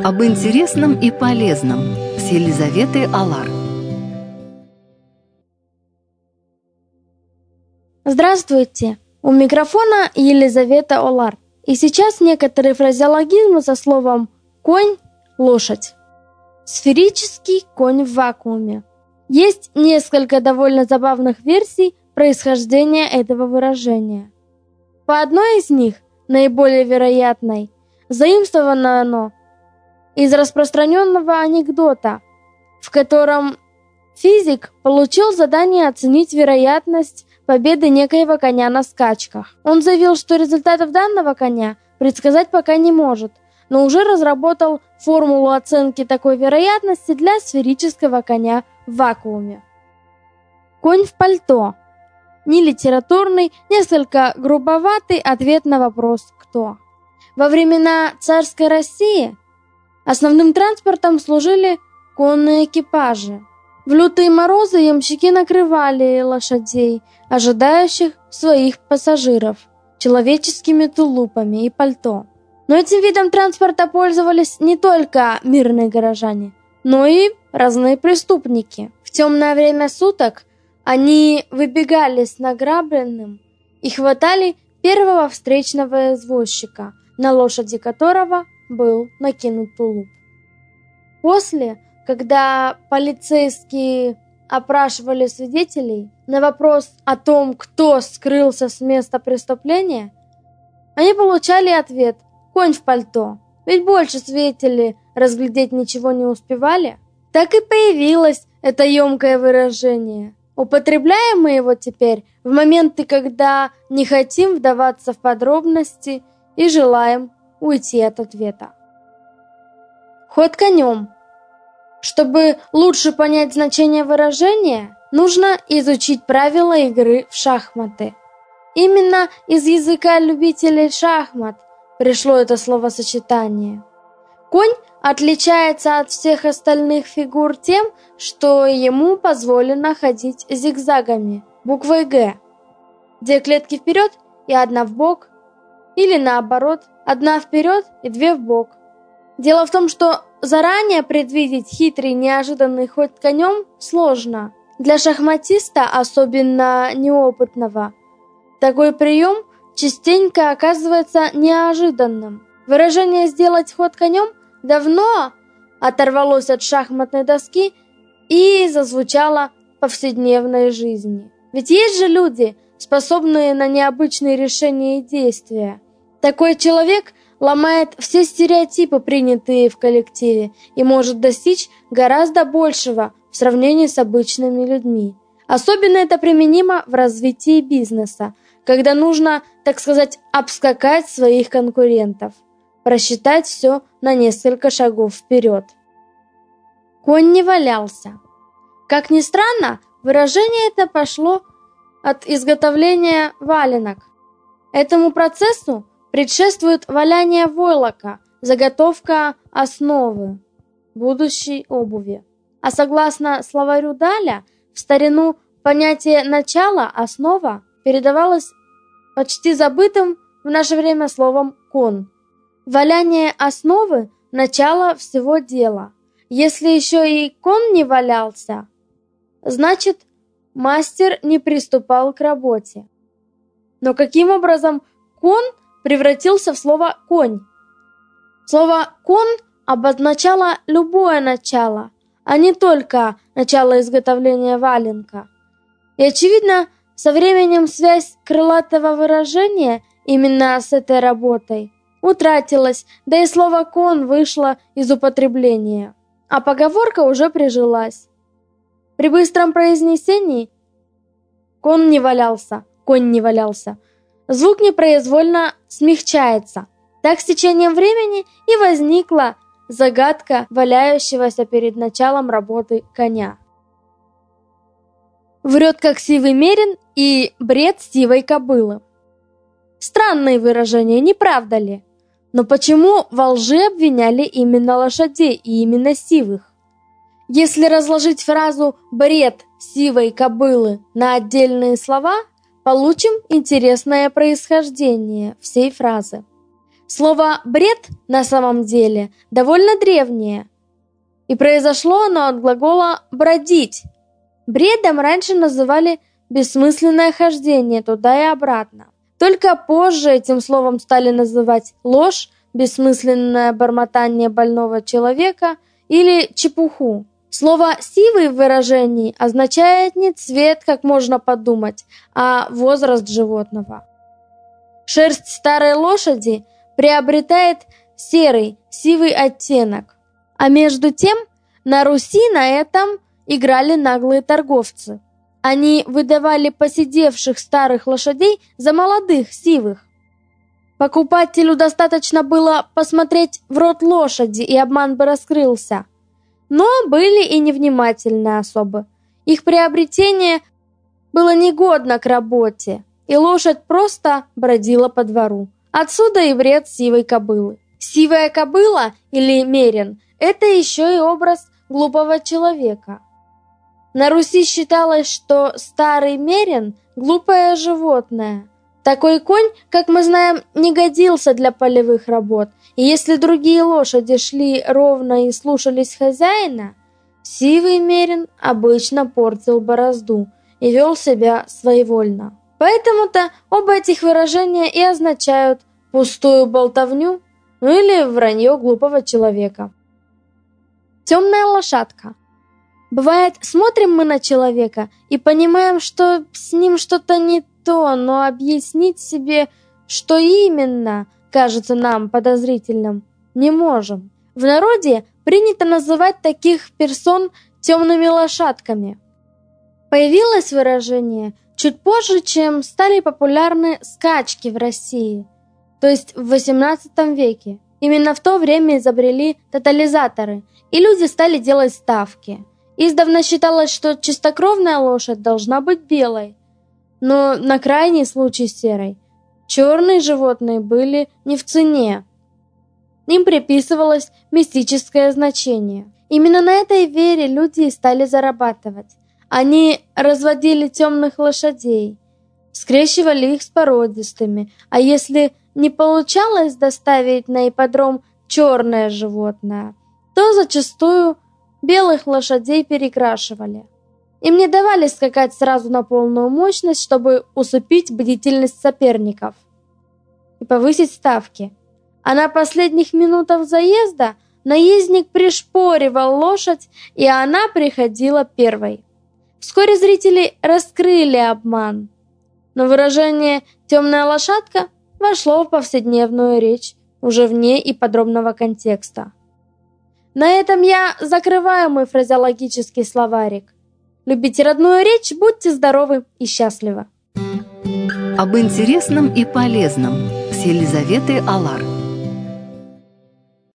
Об интересном и полезном с Елизаветой Алар. Здравствуйте! У микрофона Елизавета Алар. И сейчас некоторые фразеологизмы со словом «конь», «лошадь». Сферический конь в вакууме. Есть несколько довольно забавных версий происхождения этого выражения. По одной из них, наиболее вероятной, заимствовано оно из распространенного анекдота, в котором физик получил задание оценить вероятность победы некоего коня на скачках. Он заявил, что результатов данного коня предсказать пока не может, но уже разработал формулу оценки такой вероятности для сферического коня в вакууме. Конь в пальто. Нелитературный, несколько грубоватый ответ на вопрос «кто?». Во времена царской России основным транспортом служили конные экипажи. В лютые морозы ямщики накрывали лошадей, ожидающих своих пассажиров, человеческими тулупами и пальто. Но этим видом транспорта пользовались не только мирные горожане, но и разные преступники. В темное время суток они выбегали с награбленным и хватали первого встречного извозчика, на лошади которого был накинут тулуп. После, когда полицейские опрашивали свидетелей, на вопрос о том, кто скрылся с места преступления, они получали ответ «конь в пальто», ведь больше свидетелей разглядеть ничего не успевали. Так и появилось это емкое выражение. Употребляем мы его теперь в моменты, когда не хотим вдаваться в подробности и желаем уйти от ответа. Ход конем. Чтобы лучше понять значение выражения, нужно изучить правила игры в шахматы. Именно из языка любителей шахмат пришло это словосочетание. Конь отличается от всех остальных фигур тем, что ему позволено ходить зигзагами, буквой «Г», где клетки вперед и одна вбок, или наоборот, одна вперед и две вбок. Дело в том, что заранее предвидеть хитрый неожиданный ход конем сложно. Для шахматиста, особенно неопытного, такой прием частенько оказывается неожиданным. Выражение «сделать ход конем» давно оторвалось от шахматной доски и зазвучало в повседневной жизни. Ведь есть же люди, способные на необычные решения и действия. Такой человек ломает все стереотипы, принятые в коллективе, и может достичь гораздо большего в сравнении с обычными людьми. Особенно это применимо в развитии бизнеса, когда нужно, так сказать, обскакать своих конкурентов, просчитать все на несколько шагов вперед. Конь не валялся. Как ни странно, выражение это пошло от изготовления валенок. Этому процессу предшествует валяние войлока, заготовка основы будущей обуви. А согласно словарю Даля, в старину понятие «начало», «основа» передавалось почти забытым в наше время словом «кон». Валяние основы – начало всего дела. Если еще и кон не валялся, значит, мастер не приступал к работе. Но каким образом кон превратился в слово «конь»? Слово «кон» обозначало любое начало, а не только начало изготовления валенка. И, очевидно, со временем связь крылатого выражения именно с этой работой утратилась, да и слово «кон» вышло из употребления, а поговорка уже прижилась. При быстром произнесении «кон не валялся», «конь не валялся» звук непроизвольно смягчается. Так с течением времени и возникла загадка валяющегося перед началом работы коня. Врет, как сивый мерин, и бред сивой кобылы. Странные выражения, не правда ли? Но почему во лжи обвиняли именно лошадей и именно сивых? Если разложить фразу «бред сивой кобылы» на отдельные слова, получим интересное происхождение всей фразы. Слово «бред» на самом деле довольно древнее, и произошло оно от глагола «бродить». Бредом раньше называли бессмысленное хождение туда и обратно. Только позже этим словом стали называть ложь, бессмысленное бормотание больного человека или чепуху. Слово «сивый» в выражении означает не цвет, как можно подумать, а возраст животного. Шерсть старой лошади приобретает серый, сивый оттенок. А между тем на Руси на этом играли наглые торговцы. Они выдавали поседевших старых лошадей за молодых, сивых. Покупателю достаточно было посмотреть в рот лошади, и обман бы раскрылся. Но были и невнимательные особы. Их приобретение было негодно к работе, и лошадь просто бродила по двору. Отсюда и вред сивой кобылы. Сивая кобыла или мерин – это еще и образ глупого человека. На Руси считалось, что старый мерин – глупое животное. Такой конь, как мы знаем, не годился для полевых работ, и если другие лошади шли ровно и слушались хозяина, сивый мерин обычно портил борозду и вел себя своевольно. Поэтому-то оба этих выражения и означают пустую болтовню, ну или вранье глупого человека. Темная лошадка. Бывает, смотрим мы на человека и понимаем, что с ним что-то не то, но объяснить себе, что именно кажется нам подозрительным, не можем. В народе принято называть таких персон темными лошадками. Появилось выражение чуть позже, чем стали популярны скачки в России, то есть в XVIII веке. Именно в то время изобрели тотализаторы, и люди стали делать ставки. Издавна считалось, что чистокровная лошадь должна быть белой, но на крайний случай серой. Черные животные были не в цене. Им приписывалось мистическое значение. Именно на этой вере люди и стали зарабатывать. Они разводили темных лошадей, скрещивали их с породистыми, а если не получалось доставить на ипподром черное животное, то зачастую белых лошадей перекрашивали. Им не давали скакать сразу на полную мощность, чтобы усыпить бдительность соперников и повысить ставки. А на последних минутах заезда наездник пришпоривал лошадь, и она приходила первой. Вскоре зрители раскрыли обман, но выражение «темная лошадка» вошло в повседневную речь уже вне ипподромного контекста. На этом я закрываю мой фразеологический словарик. Любите родную речь, будьте здоровы и счастливы. Об интересном и полезном с Елизаветой Алар.